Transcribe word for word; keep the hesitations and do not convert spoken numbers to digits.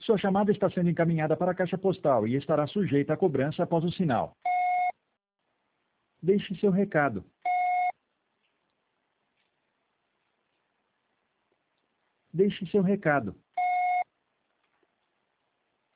Sua chamada está sendo encaminhada para a caixa postal e estará sujeita a cobrança após o sinal. Deixe seu recado. Deixe seu recado.